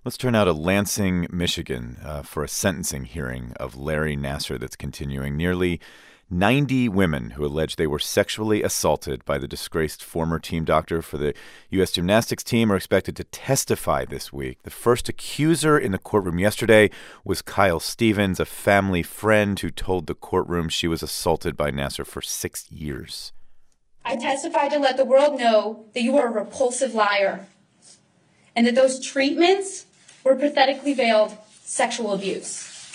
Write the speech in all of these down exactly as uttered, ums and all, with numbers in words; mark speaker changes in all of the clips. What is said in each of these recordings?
Speaker 1: Let's turn now to Lansing, Michigan, uh, for a sentencing hearing of Larry Nassar that's continuing. Nearly ninety women who allege they were sexually assaulted by the disgraced former team doctor for the U S gymnastics team are expected to testify this week. The first accuser in the courtroom yesterday was Kyle Stevens, a family friend who told the courtroom she was assaulted by Nassar for six years.
Speaker 2: I testify to let the world know that you are a repulsive liar and that those treatments were pathetically veiled sexual abuse.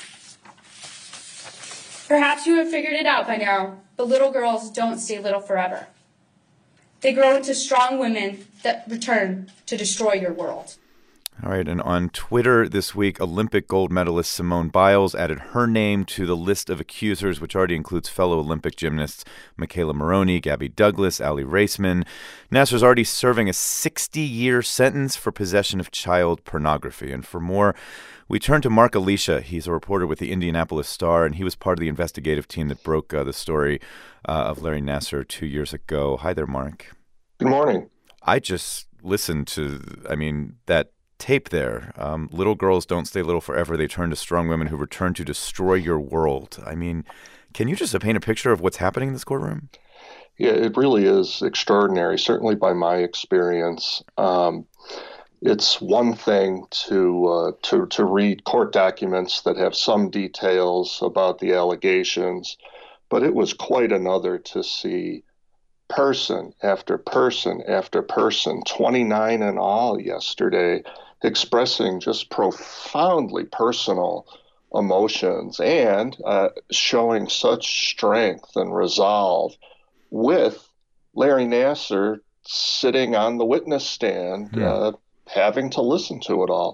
Speaker 2: Perhaps you have figured it out by now, but little girls don't stay little forever. They grow into strong women that return to destroy your world.
Speaker 1: All right, and on Twitter this week, Olympic gold medalist Simone Biles added her name to the list of accusers, which already includes fellow Olympic gymnasts Michaela Maroney, Gabby Douglas, Aly Raisman. Nassar's already serving a sixty-year sentence for possession of child pornography. And for more, we turn to Mark Alicia. He's a reporter with the Indianapolis Star, and he was part of the investigative team that broke uh, the story uh, of Larry Nassar two years ago. Hi there, Mark.
Speaker 3: Good morning.
Speaker 1: I just listened to, I mean, that tape there. Um, little girls don't stay little forever. They turn to strong women who return to destroy your world. I mean, can you just paint a picture of what's happening in this courtroom?
Speaker 3: Yeah, it really is extraordinary, certainly by my experience. Um, it's one thing to, uh, to, to read court documents that have some details about the allegations, but it was quite another to see person after person after person, twenty-nine in all yesterday, expressing just profoundly personal emotions and uh, showing such strength and resolve, with Larry Nassar sitting on the witness stand, yeah. uh, having to listen to it all.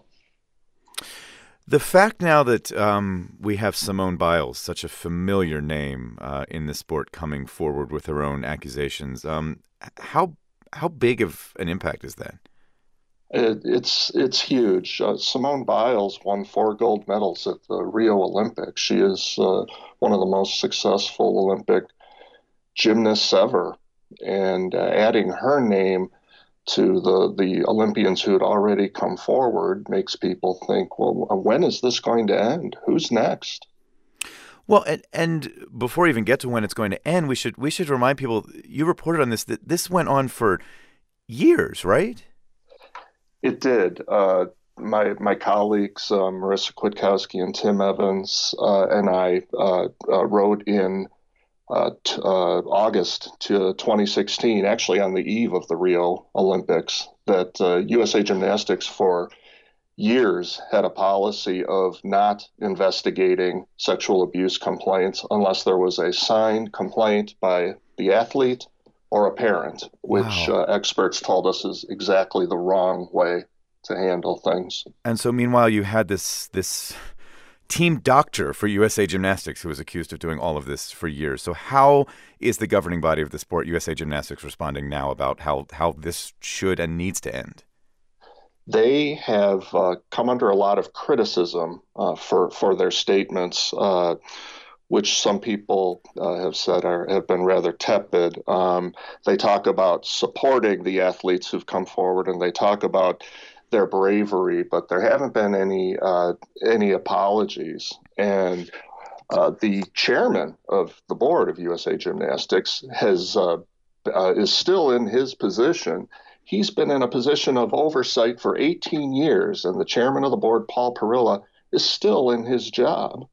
Speaker 1: The fact now that um, we have Simone Biles, such a familiar name uh, in the sport, coming forward with her own accusations, um, how how big of an impact is that?
Speaker 3: It, it's it's huge. Uh, Simone Biles won four gold medals at the Rio Olympics. She is uh, one of the most successful Olympic gymnasts ever, and uh, adding her name to the, the Olympians who had already come forward makes people think, well, when is this going to end? Who's next?
Speaker 1: Well, and, and before we even get to when it's going to end, we should we should remind people, you reported on this, that this went on for years, right?
Speaker 3: It did. Uh, my my colleagues, uh, Marissa Kwiatkowski and Tim Evans, uh, and I uh, uh, wrote in Uh, t- uh, August to twenty sixteen, actually on the eve of the Rio Olympics, that uh, U S A Gymnastics for years had a policy of not investigating sexual abuse complaints unless there was a signed complaint by the athlete or a parent, which
Speaker 1: Wow.
Speaker 3: uh, experts told us is exactly the wrong way to handle things.
Speaker 1: And so meanwhile, you had this this team doctor for U S A Gymnastics who was accused of doing all of this for years. So how is the governing body of the sport, U S A Gymnastics, responding now about how, how this should and needs to end?
Speaker 3: They have uh, come under a lot of criticism uh, for, for their statements, uh, which some people uh, have said are, have been rather tepid. Um, they talk about supporting the athletes who've come forward, and they talk about their bravery, but there haven't been any uh, any apologies. And uh, the chairman of the board of U S A Gymnastics has uh, uh, is still in his position. He's been in a position of oversight for eighteen years, and the chairman of the board, Paul Perilla, is still in his job.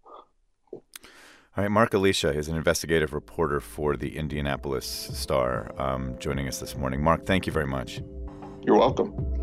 Speaker 1: All right, Mark Alicia is an investigative reporter for the Indianapolis Star, um, joining us this morning. Mark, thank you very much.
Speaker 3: You're welcome.